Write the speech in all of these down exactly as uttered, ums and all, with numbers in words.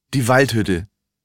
Die Waldhütte.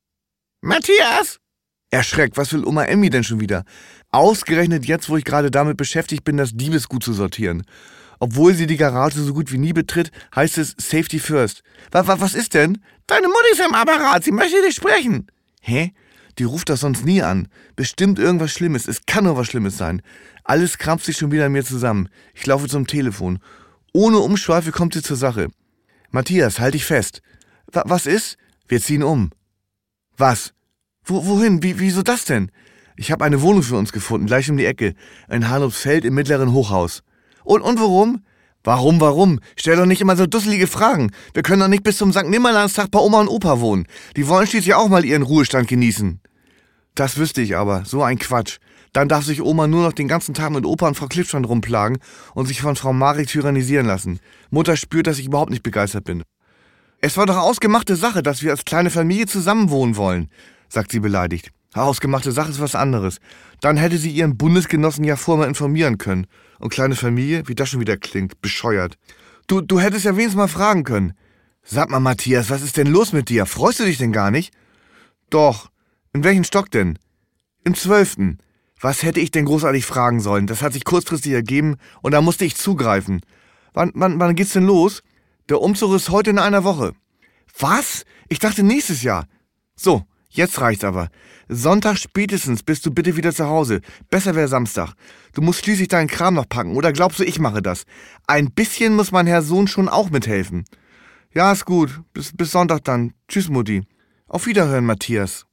Matthias! Erschreckt, was will Oma Emmy denn schon wieder? Ausgerechnet jetzt, wo ich gerade damit beschäftigt bin, das Diebesgut zu sortieren. Obwohl sie die Garage so gut wie nie betritt, heißt es Safety First. Was, was ist denn? Deine Mutter ist am Apparat, sie möchte dich sprechen. Hä? Die ruft das sonst nie an. Bestimmt irgendwas Schlimmes. Es kann nur was Schlimmes sein. Alles krampft sich schon wieder an mir zusammen. Ich laufe zum Telefon. Ohne Umschweife kommt sie zur Sache. Matthias, halt dich fest. W- was ist? Wir ziehen um. Was? Wo, wohin? Wie, wieso das denn? Ich habe eine Wohnung für uns gefunden, gleich um die Ecke. In Harlupsfeld im mittleren Hochhaus. Und, und warum? Warum, warum? Stell doch nicht immer so dusselige Fragen. Wir können doch nicht bis zum Sankt Nimmerleinstag bei Oma und Opa wohnen. Die wollen schließlich auch mal ihren Ruhestand genießen. Das wüsste ich aber. So ein Quatsch. Dann darf sich Oma nur noch den ganzen Tag mit Opa und Frau Klippstrand rumplagen und sich von Frau Marek tyrannisieren lassen. Mutter spürt, dass ich überhaupt nicht begeistert bin. Es war doch ausgemachte Sache, dass wir als kleine Familie zusammenwohnen wollen, sagt sie beleidigt. Ausgemachte Sache ist was anderes. Dann hätte sie ihren Bundesgenossen ja vorher mal informieren können. Und kleine Familie, wie das schon wieder klingt, bescheuert. Du, du hättest ja wenigstens mal fragen können. Sag mal, Matthias, was ist denn los mit dir? Freust du dich denn gar nicht? Doch. In welchem Stock denn? Im zwölften. Was hätte ich denn großartig fragen sollen? Das hat sich kurzfristig ergeben und da musste ich zugreifen. Wann, wann, wann geht's denn los? Der Umzug ist heute in einer Woche. Was? Ich dachte nächstes Jahr. So, jetzt reicht's aber. Sonntag spätestens bist du bitte wieder zu Hause. Besser wäre Samstag. Du musst schließlich deinen Kram noch packen. Oder glaubst du, ich mache das? Ein bisschen muss mein Herr Sohn schon auch mithelfen. Ja, ist gut. Bis, bis Sonntag dann. Tschüss, Mutti. Auf Wiederhören, Matthias.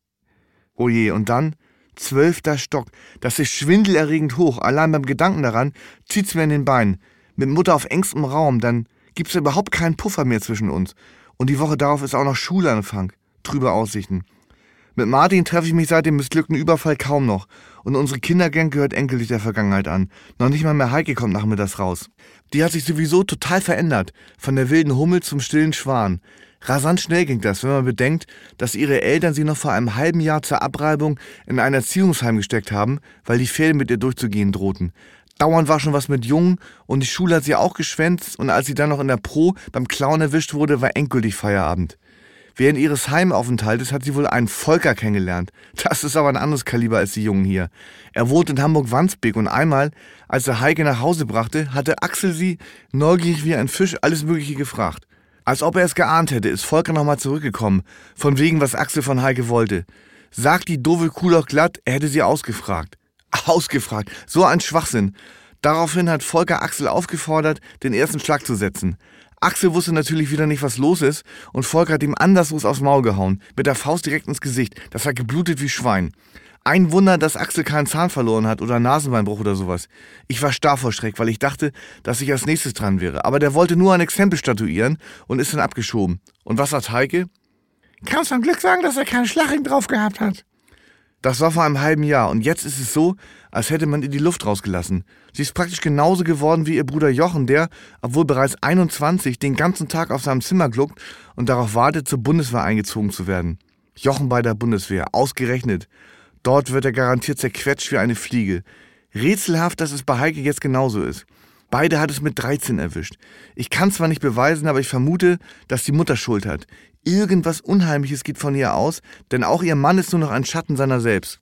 Oh je, und dann? Zwölfter Stock. Das ist schwindelerregend hoch. Allein beim Gedanken daran zieht's mir in den Beinen. Mit Mutter auf engstem Raum, dann gibt's überhaupt keinen Puffer mehr zwischen uns. Und die Woche darauf ist auch noch Schulanfang. Trübe Aussichten. Mit Martin treffe ich mich seit dem missglückten Überfall kaum noch. Und unsere Kindergang gehört endgültig der Vergangenheit an. Noch nicht mal mehr Heike kommt nachmittags raus. Die hat sich sowieso total verändert. Von der wilden Hummel zum stillen Schwan. Rasant schnell ging das, wenn man bedenkt, dass ihre Eltern sie noch vor einem halben Jahr zur Abreibung in ein Erziehungsheim gesteckt haben, weil die Ferien mit ihr durchzugehen drohten. Dauernd war schon was mit Jungen und die Schule hat sie auch geschwänzt und als sie dann noch in der Pro beim Clown erwischt wurde, war endgültig Feierabend. Während ihres Heimaufenthaltes hat sie wohl einen Volker kennengelernt. Das ist aber ein anderes Kaliber als die Jungen hier. Er wohnt in Hamburg-Wandsbek und einmal, als er Heike nach Hause brachte, hatte Axel sie, neugierig wie ein Fisch, alles Mögliche gefragt. Als ob er es geahnt hätte, ist Volker nochmal zurückgekommen, von wegen, was Axel von Heike wollte. Sagt die doofe Kuh doch glatt, er hätte sie ausgefragt. Ausgefragt, so ein Schwachsinn. Daraufhin hat Volker Axel aufgefordert, den ersten Schlag zu setzen. Axel wusste natürlich wieder nicht, was los ist, und Volker hat ihm anderslos aufs Maul gehauen, mit der Faust direkt ins Gesicht. Das hat geblutet wie Schwein. Ein Wunder, dass Axel keinen Zahn verloren hat oder Nasenbeinbruch oder sowas. Ich war starr vor Schreck, weil ich dachte, dass ich als nächstes dran wäre. Aber der wollte nur ein Exempel statuieren und ist dann abgeschoben. Und was hat Heike? Kannst du am Glück sagen, dass er keinen Schlagring drauf gehabt hat? Das war vor einem halben Jahr und jetzt ist es so, als hätte man ihr die Luft rausgelassen. Sie ist praktisch genauso geworden wie ihr Bruder Jochen, der, obwohl bereits einundzwanzig, den ganzen Tag auf seinem Zimmer gluckt und darauf wartet, zur Bundeswehr eingezogen zu werden. Jochen bei der Bundeswehr, ausgerechnet. Dort wird er garantiert zerquetscht wie eine Fliege. Rätselhaft, dass es bei Heike jetzt genauso ist. Beide hat es mit dreizehn erwischt. Ich kann zwar nicht beweisen, aber ich vermute, dass die Mutter Schuld hat. Irgendwas Unheimliches geht von ihr aus, denn auch ihr Mann ist nur noch ein Schatten seiner selbst.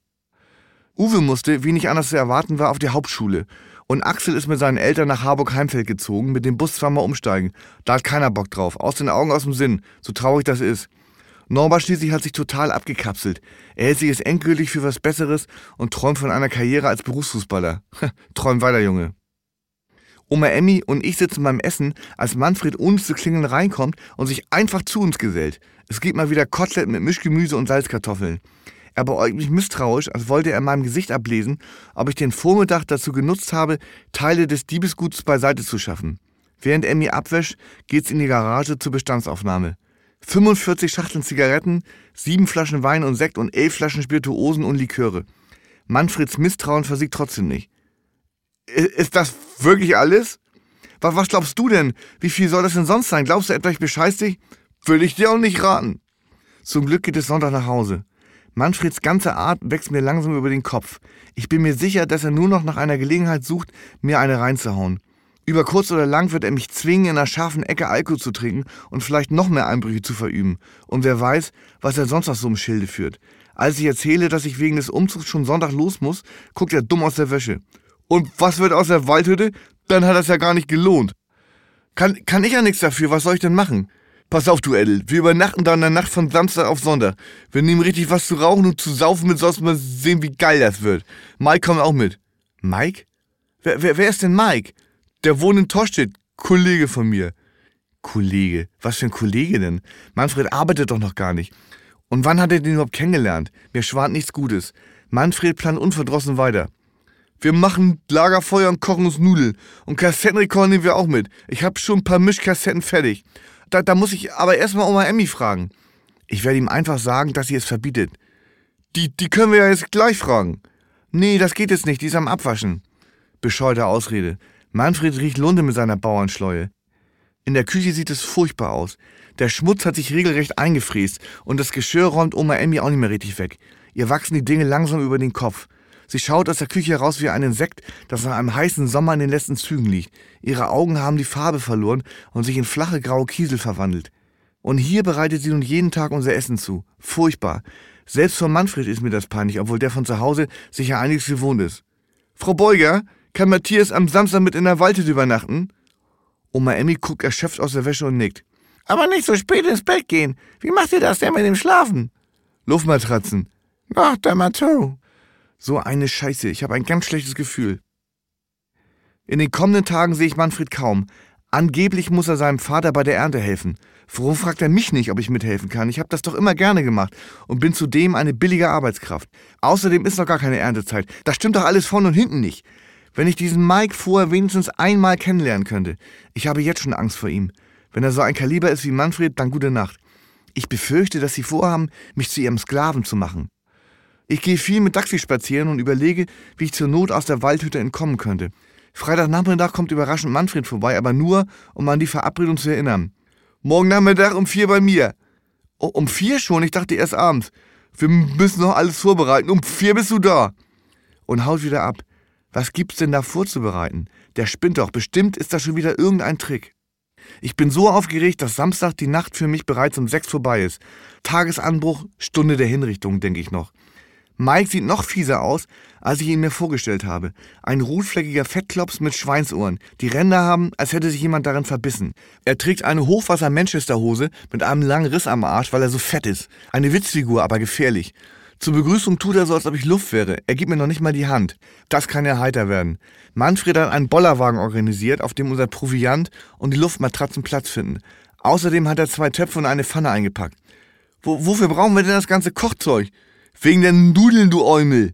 Uwe musste, wie nicht anders zu erwarten war, auf die Hauptschule. Und Axel ist mit seinen Eltern nach Harburg-Heimfeld gezogen, mit dem Bus zweimal umsteigen. Da hat keiner Bock drauf. Aus den Augen, aus dem Sinn. So traurig das ist. Norbert schließlich hat sich total abgekapselt. Er hält sich jetzt endgültig für was Besseres und träumt von einer Karriere als Berufsfußballer. Träum weiter, Junge. Oma Emmy und ich sitzen beim Essen, als Manfred ohne zu klingeln reinkommt und sich einfach zu uns gesellt. Es gibt mal wieder Kotelett mit Mischgemüse und Salzkartoffeln. Er beäugt mich misstrauisch, als wollte er in meinem Gesicht ablesen, ob ich den Vormittag dazu genutzt habe, Teile des Diebesguts beiseite zu schaffen. Während Emmy abwäscht, geht's in die Garage zur Bestandsaufnahme. fünfundvierzig Schachteln Zigaretten, sieben Flaschen Wein und Sekt und elf Flaschen Spirituosen und Liköre. Manfreds Misstrauen versiegt trotzdem nicht. Ist das wirklich alles? Was glaubst du denn? Wie viel soll das denn sonst sein? Glaubst du etwa, ich bescheiß dich? Will ich dir auch nicht raten. Zum Glück geht es Sonntag nach Hause. Manfreds ganze Art wächst mir langsam über den Kopf. Ich bin mir sicher, dass er nur noch nach einer Gelegenheit sucht, mir eine reinzuhauen. Über kurz oder lang wird er mich zwingen, in einer scharfen Ecke Alkohol zu trinken und vielleicht noch mehr Einbrüche zu verüben. Und wer weiß, was er sonst noch so im Schilde führt. Als ich erzähle, dass ich wegen des Umzugs schon Sonntag los muss, guckt er dumm aus der Wäsche. Und was wird aus der Waldhütte? Dann hat das ja gar nicht gelohnt. Kann, kann ich ja nichts dafür, was soll ich denn machen? Pass auf, du Edel, wir übernachten da in der Nacht von Samstag auf Sonntag. Wir nehmen richtig was zu rauchen und zu saufen mit, sonst mal sehen, wie geil das wird. Mike kommt auch mit. Mike? Wer, wer, wer ist denn Mike? Der wohnt in Tostedt, Kollege von mir. Kollege? Was für ein Kollege denn? Manfred arbeitet doch noch gar nicht. Und wann hat er den überhaupt kennengelernt? Mir schwant nichts Gutes. Manfred plant unverdrossen weiter. Wir machen Lagerfeuer und kochen uns Nudeln. Und Kassettenrekorder nehmen wir auch mit. Ich habe schon ein paar Mischkassetten fertig. Da, da muss ich aber erstmal Oma Emmy fragen. Ich werde ihm einfach sagen, dass sie es verbietet. Die, die können wir ja jetzt gleich fragen. Nee, das geht jetzt nicht, die ist am Abwaschen. Bescheuerte Ausrede. Manfred riecht Lunte mit seiner Bauernschleue. In der Küche sieht es furchtbar aus. Der Schmutz hat sich regelrecht eingefräst und das Geschirr räumt Oma Emmy auch nicht mehr richtig weg. Ihr wachsen die Dinge langsam über den Kopf. Sie schaut aus der Küche heraus wie ein Insekt, das nach einem heißen Sommer in den letzten Zügen liegt. Ihre Augen haben die Farbe verloren und sich in flache graue Kiesel verwandelt. Und hier bereitet sie nun jeden Tag unser Essen zu. Furchtbar. Selbst von Manfred ist mir das peinlich, obwohl der von zu Hause sicher einiges gewohnt ist. Frau Beuger, kann Matthias am Samstag mit in der Waldhütte übernachten? Oma Emmy guckt erschöpft aus der Wäsche und nickt. Aber nicht so spät ins Bett gehen. Wie macht ihr das denn mit dem Schlafen? Luftmatratzen. Ach, der Matto. So eine Scheiße, ich habe ein ganz schlechtes Gefühl. In den kommenden Tagen sehe ich Manfred kaum. Angeblich muss er seinem Vater bei der Ernte helfen. Warum fragt er mich nicht, ob ich mithelfen kann? Ich habe das doch immer gerne gemacht und bin zudem eine billige Arbeitskraft. Außerdem ist noch gar keine Erntezeit. Das stimmt doch alles vorne und hinten nicht. Wenn ich diesen Mike vorher wenigstens einmal kennenlernen könnte. Ich habe jetzt schon Angst vor ihm. Wenn er so ein Kaliber ist wie Manfred, dann gute Nacht. Ich befürchte, dass sie vorhaben, mich zu ihrem Sklaven zu machen. Ich gehe viel mit Daxi spazieren und überlege, wie ich zur Not aus der Waldhütte entkommen könnte. Freitagnachmittag kommt überraschend Manfred vorbei, aber nur, um an die Verabredung zu erinnern. Morgen Nachmittag um vier bei mir. Oh, um vier schon? Ich dachte erst abends. Wir müssen noch alles vorbereiten. Um vier bist du da. Und haut wieder ab. Was gibt's denn da vorzubereiten? Der spinnt doch. Bestimmt ist das schon wieder irgendein Trick. Ich bin so aufgeregt, dass Samstag die Nacht für mich bereits um sechs vorbei ist. Tagesanbruch, Stunde der Hinrichtung, denke ich noch. Mike sieht noch fieser aus, als ich ihn mir vorgestellt habe. Ein rotfleckiger Fettklops mit Schweinsohren. Die Ränder haben, als hätte sich jemand darin verbissen. Er trägt eine Hochwasser-Manchester-Hose mit einem langen Riss am Arsch, weil er so fett ist. Eine Witzfigur, aber gefährlich. Zur Begrüßung tut er so, als ob ich Luft wäre. Er gibt mir noch nicht mal die Hand. Das kann ja heiter werden. Manfred hat einen Bollerwagen organisiert, auf dem unser Proviant und die Luftmatratzen Platz finden. Außerdem hat er zwei Töpfe und eine Pfanne eingepackt. Wo, wofür brauchen wir denn das ganze Kochzeug? Wegen der Nudeln, du Eumel.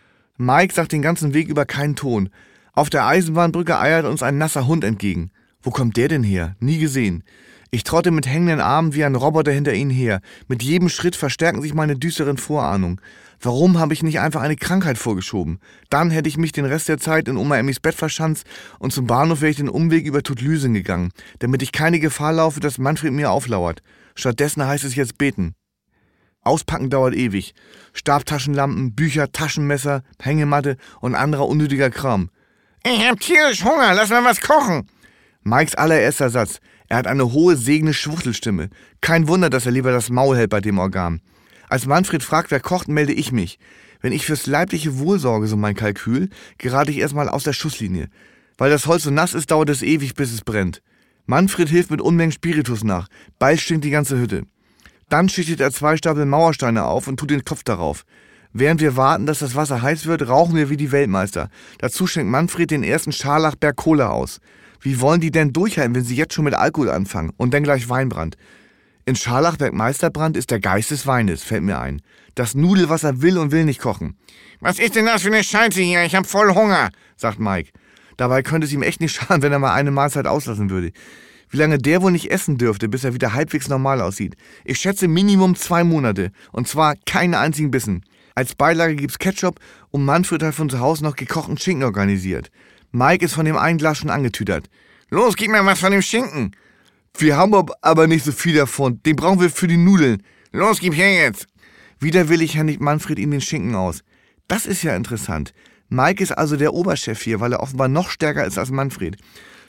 Mike sagt den ganzen Weg über keinen Ton. Auf der Eisenbahnbrücke eiert uns ein nasser Hund entgegen. Wo kommt der denn her? Nie gesehen. Ich trotte mit hängenden Armen wie ein Roboter hinter ihnen her. Mit jedem Schritt verstärken sich meine düsteren Vorahnungen. Warum habe ich nicht einfach eine Krankheit vorgeschoben? Dann hätte ich mich den Rest der Zeit in Oma Emmys Bett verschanzt und zum Bahnhof wäre ich den Umweg über Tuttlüsen gegangen, damit ich keine Gefahr laufe, dass Manfred mir auflauert. Stattdessen heißt es jetzt beten. Auspacken dauert ewig. Stabtaschenlampen, Bücher, Taschenmesser, Hängematte und anderer unnötiger Kram. Ich hab tierisch Hunger, lass mal was kochen. Mikes allererster Satz. Er hat eine hohe, segende Schwuchtelstimme. Kein Wunder, dass er lieber das Maul hält bei dem Organ. Als Manfred fragt, wer kocht, melde ich mich. Wenn ich fürs leibliche Wohl sorge, so mein Kalkül, gerate ich erstmal aus der Schusslinie. Weil das Holz so nass ist, dauert es ewig, bis es brennt. Manfred hilft mit Unmengen Spiritus nach. Bald stinkt die ganze Hütte. Dann schichtet er zwei Stapel Mauersteine auf und tut den Kopf darauf. Während wir warten, dass das Wasser heiß wird, rauchen wir wie die Weltmeister. Dazu schenkt Manfred den ersten Scharlachberg Cola aus. Wie wollen die denn durchhalten, wenn sie jetzt schon mit Alkohol anfangen und dann gleich Weinbrand? In Scharlachberg Meisterbrand ist der Geist des Weines, fällt mir ein. Das Nudelwasser will und will nicht kochen. Was ist denn das für eine Scheiße hier? Ich hab voll Hunger, sagt Mike. Dabei könnte es ihm echt nicht schaden, wenn er mal eine Mahlzeit auslassen würde. Wie lange der wohl nicht essen dürfte, bis er wieder halbwegs normal aussieht. Ich schätze Minimum zwei Monate. Und zwar keinen einzigen Bissen. Als Beilage gibt's Ketchup und Manfred hat von zu Hause noch gekochten Schinken organisiert. Mike ist von dem einen Glas schon angetütert. Los, gib mir was von dem Schinken. Wir haben aber nicht so viel davon. Den brauchen wir für die Nudeln. Los, gib her jetzt. Widerwillig händigt Manfred ihm den Schinken aus. Das ist ja interessant. Mike ist also der Oberchef hier, weil er offenbar noch stärker ist als Manfred.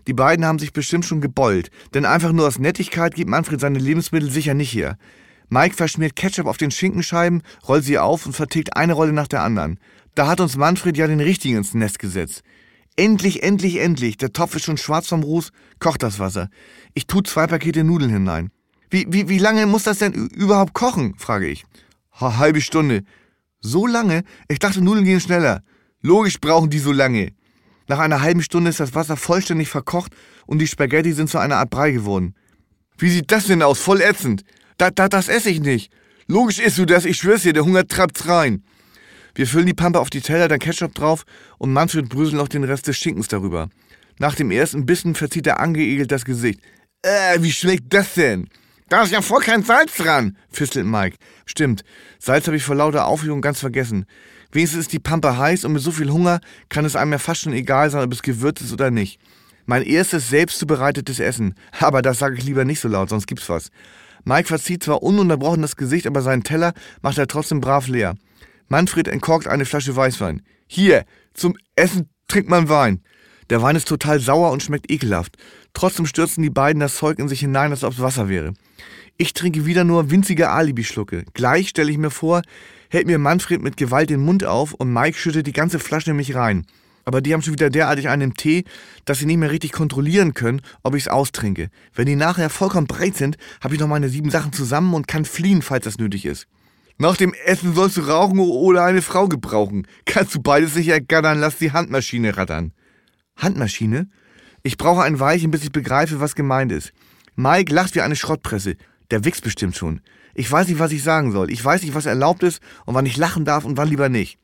Die beiden haben sich bestimmt schon gebeult, denn einfach nur aus Nettigkeit gibt Manfred seine Lebensmittel sicher nicht her. Mike verschmiert Ketchup auf den Schinkenscheiben, rollt sie auf und vertilgt eine Rolle nach der anderen. Da hat uns Manfred ja den richtigen ins Nest gesetzt. Endlich, endlich, endlich, der Topf ist schon schwarz vom Ruß, kocht das Wasser. Ich tue zwei Pakete Nudeln hinein. Wie, wie, wie lange muss das denn überhaupt kochen, frage ich. Ha, halbe Stunde. So lange? Ich dachte, Nudeln gehen schneller. Logisch brauchen die so lange. Nach einer halben Stunde ist das Wasser vollständig verkocht und die Spaghetti sind zu einer Art Brei geworden. Wie sieht das denn aus? Voll ätzend. Da, da, das esse ich nicht. Logisch isst du das, ich schwör's dir, der Hunger treibt's rein. Wir füllen die Pampe auf die Teller, dann Ketchup drauf und Manfred bröselt noch den Rest des Schinkens darüber. Nach dem ersten Bissen verzieht er angeekelt das Gesicht. Äh, wie schmeckt das denn? Da ist ja voll kein Salz dran, fistelt Mike. Stimmt, Salz habe ich vor lauter Aufregung ganz vergessen. Wenigstens ist die Pampe heiß und mit so viel Hunger kann es einem ja fast schon egal sein, ob es gewürzt ist oder nicht. Mein erstes selbst zubereitetes Essen. Aber das sage ich lieber nicht so laut, sonst gibt's was. Mike verzieht zwar ununterbrochen das Gesicht, aber seinen Teller macht er trotzdem brav leer. Manfred entkorkt eine Flasche Weißwein. Hier, zum Essen trinkt man Wein. Der Wein ist total sauer und schmeckt ekelhaft. Trotzdem stürzen die beiden das Zeug in sich hinein, als ob es Wasser wäre. Ich trinke wieder nur winzige Alibi-Schlucke. Gleich stelle ich mir vor, hält mir Manfred mit Gewalt den Mund auf und Mike schüttet die ganze Flasche in mich rein. Aber die haben schon wieder derartig einen im Tee, dass sie nicht mehr richtig kontrollieren können, ob ich es austrinke. Wenn die nachher vollkommen breit sind, habe ich noch meine sieben Sachen zusammen und kann fliehen, falls das nötig ist. Nach dem Essen sollst du rauchen oder eine Frau gebrauchen. Kannst du beides nicht ergattern, lass die Handmaschine rattern. Handmaschine? Ich brauche ein Weilchen, bis ich begreife, was gemeint ist. Mike lacht wie eine Schrottpresse. Der wichst bestimmt schon. Ich weiß nicht, was ich sagen soll. Ich weiß nicht, was erlaubt ist und wann ich lachen darf und wann lieber nicht.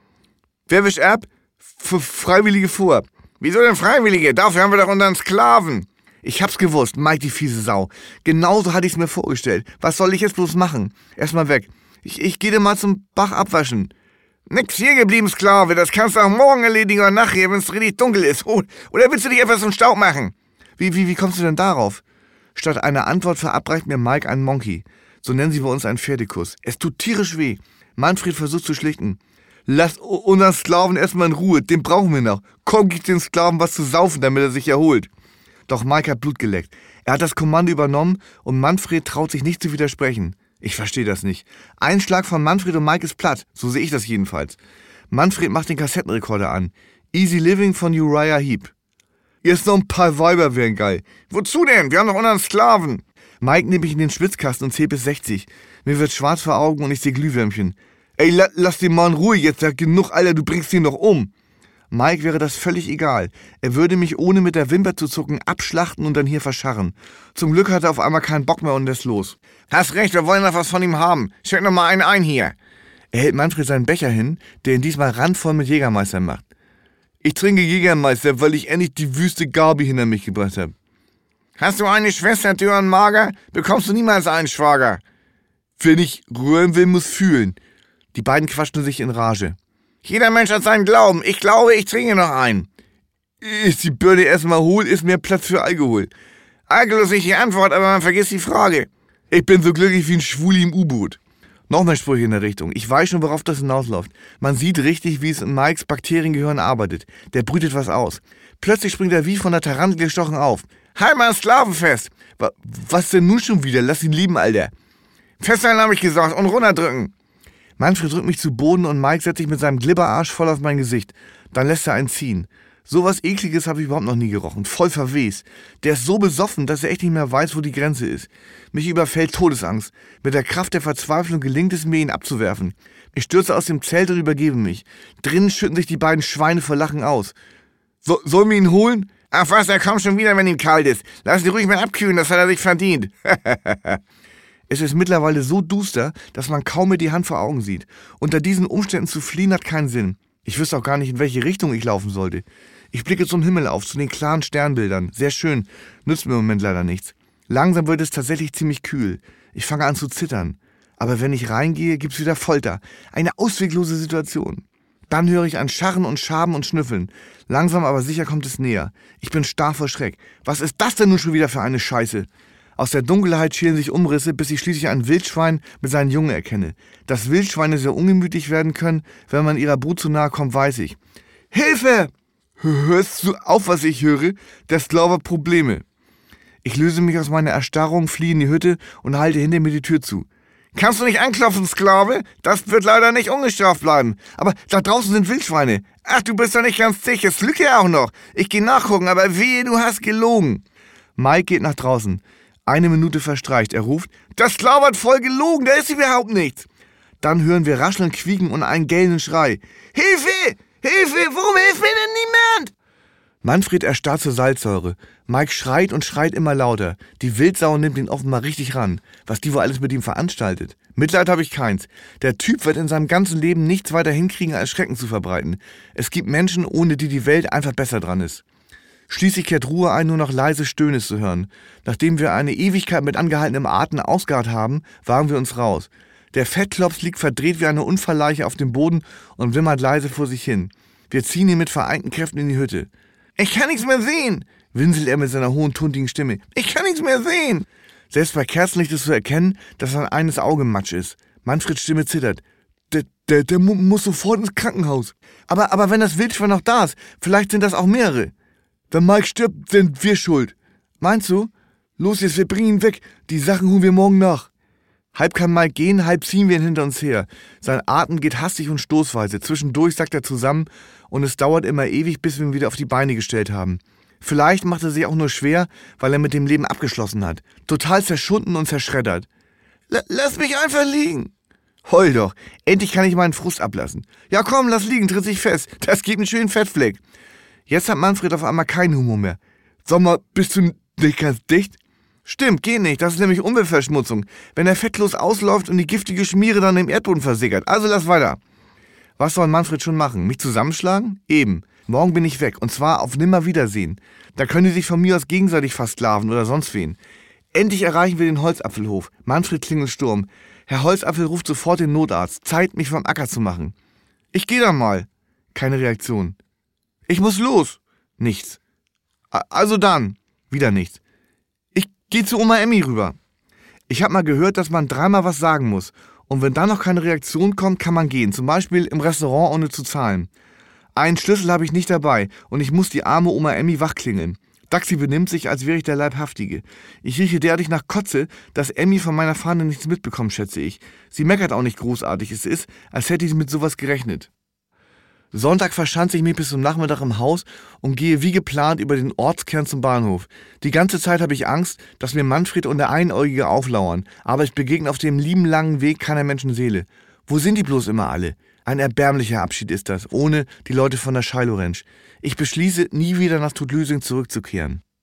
Wer wischt ab? F- Freiwillige vor. Wieso denn Freiwillige? Dafür haben wir doch unseren Sklaven. Ich hab's gewusst, Mike, die fiese Sau. Genauso hatte ich's mir vorgestellt. Was soll ich jetzt bloß machen? Erstmal weg. Ich, ich gehe dir mal zum Bach abwaschen. Nix hier geblieben, Sklave. Das kannst du auch morgen erledigen oder nachher, wenn es richtig dunkel ist. Oder willst du dich etwas zum Staub machen? Wie, wie, wie kommst du denn darauf? Statt einer Antwort verabreicht mir Mike einen Monkey. So nennen sie bei uns einen Pferdekuss. Es tut tierisch weh. Manfred versucht zu schlichten. Lass unseren Sklaven erstmal in Ruhe. Den brauchen wir noch. Komm, gib den Sklaven was zu saufen, damit er sich erholt. Doch Mike hat Blut geleckt. Er hat das Kommando übernommen und Manfred traut sich nicht zu widersprechen. Ich verstehe das nicht. Ein Schlag von Manfred und Mike ist platt. So sehe ich das jedenfalls. Manfred macht den Kassettenrekorder an. Easy Living von Uriah Heep. Jetzt noch ein paar Weiber wären geil. Wozu denn? Wir haben doch unseren Sklaven. Mike nimmt mich in den Schwitzkasten und zählt bis sechzig. Mir wird schwarz vor Augen und ich sehe Glühwürmchen. Ey, la, lass den Mann Ruhe jetzt. Sag genug, Alter, du bringst ihn noch um. Mike wäre das völlig egal. Er würde mich ohne mit der Wimper zu zucken abschlachten und dann hier verscharren. Zum Glück hat er auf einmal keinen Bock mehr und lässt los. Hast recht, wir wollen noch was von ihm haben. Schenk noch mal einen ein hier. Er hält Manfred seinen Becher hin, der ihn diesmal randvoll mit Jägermeister macht. Ich trinke Jägermeister, weil ich endlich die Wüste Gabi hinter mich gebracht habe. Hast du eine Schwester, dürr und mager, bekommst du niemals einen Schwager. Wer nicht rühren will, muss fühlen. Die beiden quatschen sich in Rage. Jeder Mensch hat seinen Glauben. Ich glaube, ich trinke noch einen. Ist die Birne erstmal hohl, ist mehr Platz für Alkohol. Alkohol ist nicht die Antwort, aber man vergisst die Frage. Ich bin so glücklich wie ein Schwuli im U-Boot. Noch mehr Sprüche in der Richtung. Ich weiß schon, worauf das hinausläuft. Man sieht richtig, wie es in Mikes Bakteriengehirn arbeitet. Der brütet was aus. Plötzlich springt er wie von der Tarantel gestochen auf. Halt mal ein Sklavenfest. Was denn nun schon wieder? Lass ihn lieben, Alter. Festhalten, habe ich gesagt, und runterdrücken. Manfred drückt mich zu Boden und Mike setzt sich mit seinem Glibberarsch voll auf mein Gesicht. Dann lässt er einen ziehen. Sowas Ekliges habe ich überhaupt noch nie gerochen. Voll verwest. Der ist so besoffen, dass er echt nicht mehr weiß, wo die Grenze ist. Mich überfällt Todesangst. Mit der Kraft der Verzweiflung gelingt es mir, ihn abzuwerfen. Ich stürze aus dem Zelt und übergebe mich. Drinnen schütten sich die beiden Schweine vor Lachen aus. So, sollen wir ihn holen? Ach was, er kommt schon wieder, wenn ihm kalt ist. Lass ihn ruhig mal abkühlen, das hat er sich verdient. Es ist mittlerweile so duster, dass man kaum mehr die Hand vor Augen sieht. Unter diesen Umständen zu fliehen hat keinen Sinn. Ich wüsste auch gar nicht, in welche Richtung ich laufen sollte. Ich blicke zum Himmel auf, zu den klaren Sternbildern. Sehr schön, nützt mir im Moment leider nichts. Langsam wird es tatsächlich ziemlich kühl. Ich fange an zu zittern. Aber wenn ich reingehe, gibt's wieder Folter. Eine ausweglose Situation. Dann höre ich ein Scharren und Schaben und Schnüffeln. Langsam aber sicher kommt es näher. Ich bin starr vor Schreck. Was ist das denn nun schon wieder für eine Scheiße? Aus der Dunkelheit schälen sich Umrisse, bis ich schließlich ein Wildschwein mit seinen Jungen erkenne. Dass Wildschweine sehr ungemütlich werden können, wenn man ihrer Brut zu nahe kommt, weiß ich. Hilfe! Hörst du auf, was ich höre? Der Sklav hat Probleme. Ich löse mich aus meiner Erstarrung, fliehe in die Hütte und halte hinter mir die Tür zu. Kannst du nicht anklopfen, Sklave? Das wird leider nicht ungestraft bleiben. Aber da draußen sind Wildschweine. Ach, du bist doch nicht ganz sicher. Es lügt ja auch noch. Ich geh nachgucken, aber wehe, du hast gelogen. Mike geht nach draußen. Eine Minute verstreicht. Er ruft, der Sklave hat voll gelogen, da ist überhaupt nichts. Dann hören wir Rascheln, Quieken und einen gellenden Schrei. Hilfe! Hilfe! Warum hilft mir denn niemand? Manfred erstarrt zur Salzsäure. Mike schreit und schreit immer lauter. Die Wildsau nimmt ihn offenbar richtig ran. Was die wohl alles mit ihm veranstaltet. Mitleid habe ich keins. Der Typ wird in seinem ganzen Leben nichts weiter hinkriegen, als Schrecken zu verbreiten. Es gibt Menschen, ohne die die Welt einfach besser dran ist. Schließlich kehrt Ruhe ein, nur noch leise Stöhne zu hören. Nachdem wir eine Ewigkeit mit angehaltenem Atem ausgeharrt haben, wagen wir uns raus. Der Fettklops liegt verdreht wie eine Unfallleiche auf dem Boden und wimmert leise vor sich hin. Wir ziehen ihn mit vereinten Kräften in die Hütte. »Ich kann nichts mehr sehen«, winselt er mit seiner hohen, tuntigen Stimme. »Ich kann nichts mehr sehen!« Selbst bei Kerzenlicht ist zu erkennen, dass sein eines Auge matsch ist. Manfreds Stimme zittert. Der, der, der muss sofort ins Krankenhaus. Aber, aber wenn das Wildschwein noch da ist, vielleicht sind das auch mehrere. Wenn Mike stirbt, sind wir schuld. Meinst du? Los jetzt, wir bringen ihn weg. Die Sachen holen wir morgen nach. Halb kann Mike gehen, halb ziehen wir ihn hinter uns her. Sein Atem geht hastig und stoßweise. Zwischendurch sackt er zusammen und es dauert immer ewig, bis wir ihn wieder auf die Beine gestellt haben. Vielleicht macht er sich auch nur schwer, weil er mit dem Leben abgeschlossen hat. Total zerschunden und zerschreddert. L- lass mich einfach liegen. Heul doch. Endlich kann ich meinen Frust ablassen. Ja komm, lass liegen, tritt sich fest. Das gibt einen schönen Fettfleck. Jetzt hat Manfred auf einmal keinen Humor mehr. Sag mal, bist du nicht ganz dicht? Stimmt, geht nicht. Das ist nämlich Umweltverschmutzung. Wenn er fettlos ausläuft und die giftige Schmiere dann im Erdboden versickert. Also lass weiter. Was soll Manfred schon machen? Mich zusammenschlagen? Eben. Morgen bin ich weg. Und zwar auf Nimmerwiedersehen. Da können die sich von mir aus gegenseitig versklaven oder sonst wen. Endlich erreichen wir den Holzapfelhof. Manfred klingelt Sturm. Herr Holzapfel ruft sofort den Notarzt. Zeit, mich vom Acker zu machen. Ich geh dann mal. Keine Reaktion. Ich muss los. Nichts. Also dann. Wieder nichts. Geh zu Oma Emmy rüber. Ich hab mal gehört, dass man dreimal was sagen muss. Und wenn dann noch keine Reaktion kommt, kann man gehen. Zum Beispiel im Restaurant, ohne zu zahlen. Einen Schlüssel habe ich nicht dabei und ich muss die arme Oma Emmy wachklingeln. Daxi benimmt sich, als wäre ich der Leibhaftige. Ich rieche derartig nach Kotze, dass Emmy von meiner Fahne nichts mitbekommt, schätze ich. Sie meckert auch nicht großartig. Es ist, als hätte sie mit sowas gerechnet. Sonntag verschanze ich mich bis zum Nachmittag im Haus und gehe wie geplant über den Ortskern zum Bahnhof. Die ganze Zeit habe ich Angst, dass mir Manfred und der Einäugige auflauern, aber ich begegne auf dem lieben langen Weg keiner Menschenseele. Wo sind die bloß immer alle? Ein erbärmlicher Abschied ist das, ohne die Leute von der Shiloh Ranch. Ich beschließe, nie wieder nach Tutlösing zurückzukehren.